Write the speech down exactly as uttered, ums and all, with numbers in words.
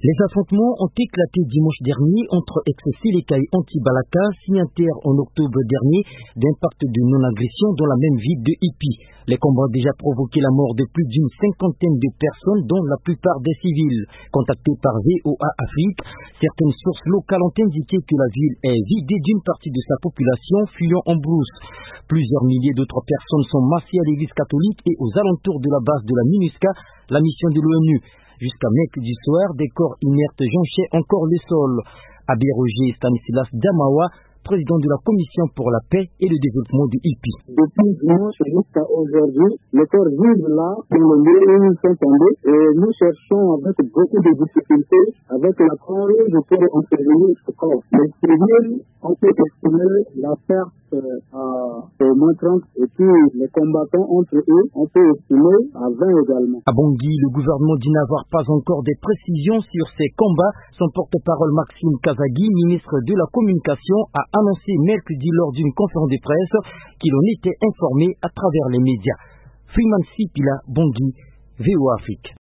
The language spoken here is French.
Les affrontements ont éclaté dimanche dernier entre ex-Séléka et Anti-Balaka, signataires en octobre dernier d'un pacte de non-agression dans la même ville de Ipi. Les combats ont déjà provoqué la mort de plus d'une cinquantaine de personnes, dont la plupart des civils. Contactés par V O A Afrique, certaines sources locales ont indiqué que la ville est vidée d'une partie de sa population fuyant en brousse. Plusieurs milliers d'autres personnes sont massées à l'église catholique et aux alentours de la base de la MINUSCA, la mission de l'ONU. Jusqu'à mercredi soir, des corps inertes jonchaient encore le sol. Abbé Roger Stanislas Damawa, président de la Commission pour la paix et le développement de Ipi. Depuis dimanche jusqu'à aujourd'hui, les corps vivent là, dans le lieu où ils sont tombés, et nous cherchons avec beaucoup de difficultés, avec la croix-rouge, pour entretenir ce corps. Les civils, on peut estimer la perte à au moins trente, et puis les combattants entre eux, on peut estimer à vingt également. À Bangui, le gouvernement dit n'avoir pas encore des précisions sur ces combats. Son porte-parole Maxime Kazagui, ministre de la Communication, a annoncé mercredi lors d'une conférence de presse qu'il en était informé à travers les médias. Freeman Sipila, Bangui, V O A Afrique.